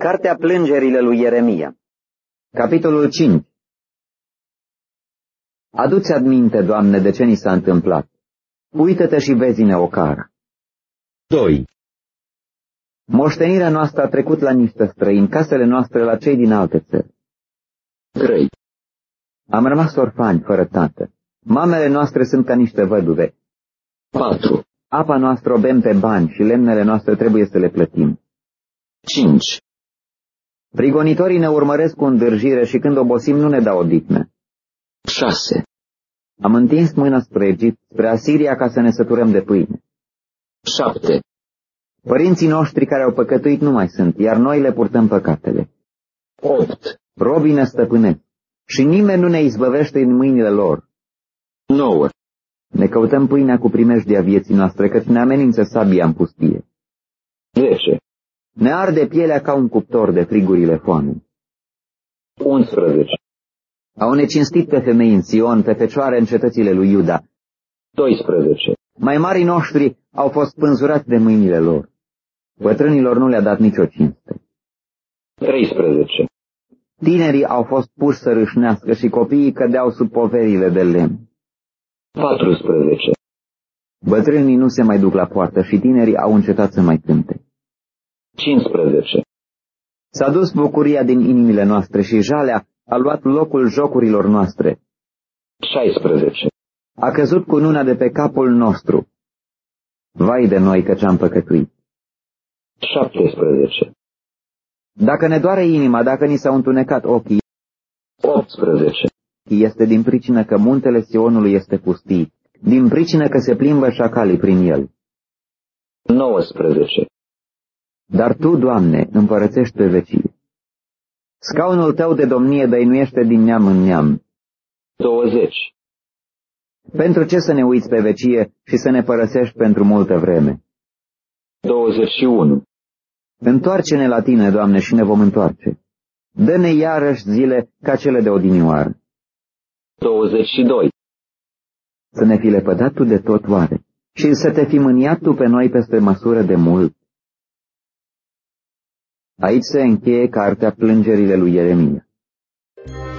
Cartea plângerile lui Ieremia. Capitolul 5. Adu-ți aminte, Doamne, de ce ni s-a întâmplat. Uită-te și vezi-ne o cară. 2. Moștenirea noastră a trecut la niște străini, casele noastre la cei din alte țări. 3. Am rămas orfani, fără tată. Mamele noastre sunt ca niște văduve. 4. Apa noastră o bem pe bani și lemnele noastre trebuie să le plătim. 5. Prigonitorii ne urmăresc cu îndârjire și când obosim nu ne dau odihnă. 6. Am întins mâna spre Egipt, spre Asiria, ca să ne săturăm de pâine. 7. Părinții noștri care au păcătuit nu mai sunt, iar noi le purtăm păcatele. 8. Robii ne stăpânesc și nimeni nu ne izbăvește în mâinile lor. 9. Ne căutăm pâinea cu primejdia vieții noastre, căci ne amenință sabia în pustie. 10. Ne arde pielea ca un cuptor de frigurile foamei. 11. Au necinstit pe femei în Sion, pe fecioare în cetățile lui Iuda. 12. Mai marii noștri au fost pânzurați de mâinile lor. Bătrânilor nu le-a dat nicio cinste. 13. Tinerii au fost puși să râșnească și copiii cădeau sub poverile de lemn. 14. Bătrânii nu se mai duc la poartă și tinerii au încetat să mai cânte. 15. S-a dus bucuria din inimile noastre și jalea a luat locul jocurilor noastre. 16. A căzut cununa de pe capul nostru. Vai de noi căci am păcătuit. 17. Dacă ne doare inima, dacă ni s-au întunecat ochii, 18. este din pricină că muntele Sionului este pustit, din pricină că se plimbă șacalii prin el. 19. Dar Tu, Doamne, împărățești pe vecie. Scaunul Tău de domnie dăinuiește din neam în neam. 20. Pentru ce să ne uiți pe vecie și să ne părăsești pentru multă vreme? 21. Întoarce-ne la Tine, Doamne, și ne vom întoarce. Dă-ne iarăși zile ca cele de odinioară. 22. Să ne fi lepădat Tu de tot oare și să Te fi mâniat Tu pe noi peste măsură de mult. Aici se încheie cartea plângerile lui Ieremia.